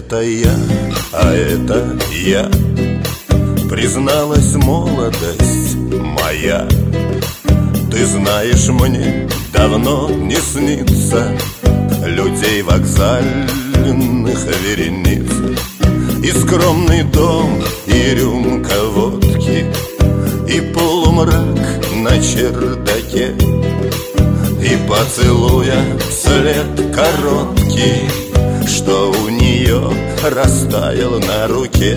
это я, а это я, призналась молодость моя. Ты знаешь, мне давно не снится людей вокзальных верениц, и скромный дом, и рюмка водки, и полумрак на чердаке, и поцелуя след короткий, что у нее растаял на руке.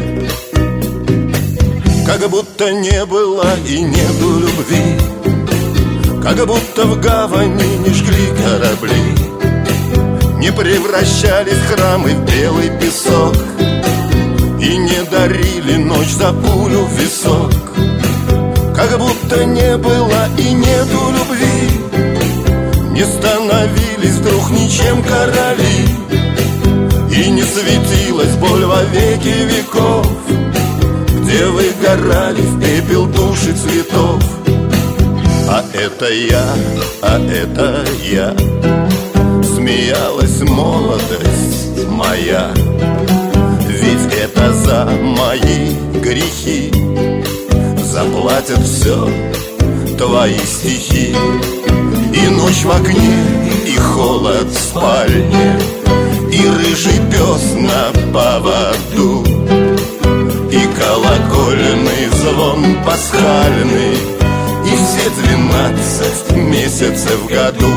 Как будто не было и нету любви, как будто в гавани не жгли корабли, не превращались храмы в белый песок и не дарили ночь за пулю в висок. Как будто не было и нету любви, не становились вдруг ничем короли, и не светилась боль во веки веков, где выгорали в пепел души цветов. А это я, а это я, смеялась молодость моя. Ведь это за мои грехи заплатят все твои стихи. И ночь в окне, и холод в спальне, и рыжий пес на поводу, и колокольный звон пасхальный, и все 12 месяцев в году.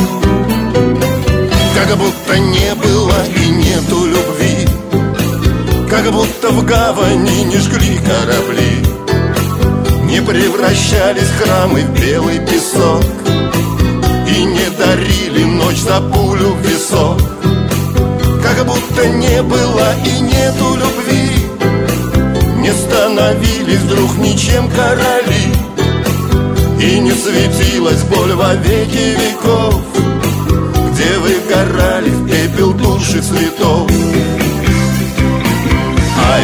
Как будто не было и нету любви, как будто в гавани не жгли корабли, не превращались храмы в белый песок и не дарили ночь за пулю в висок. Как будто не было и нету любви, не становились вдруг ничем короли, и не светилась боль во веки веков, где выгорали в пепел души цветов. А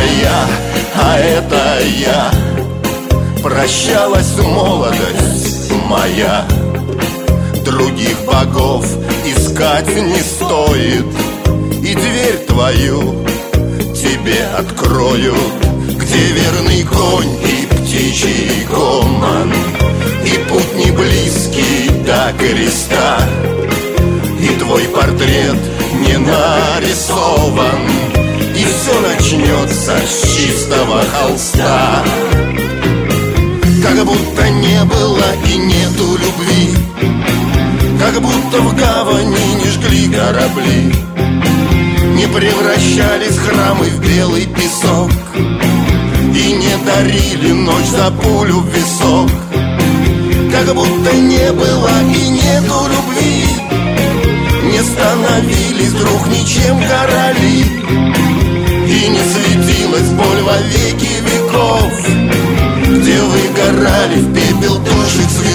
это я, прощалась молодость моя. Других богов искать не стоит, и дверь твою тебе открою, где верный конь и птичий гомон, и путь не близкий до креста, и твой портрет не нарисован, и все начнется с чистого холста. Как будто не было и нету любви, как будто в гавани не жгли корабли, не превращались храмы в белый песок и не дарили ночь за пулю в висок. Как будто не было и нету любви, не становились вдруг ничем короли, и не светилась боль во веки веков, где выгорали в пепел души цветов.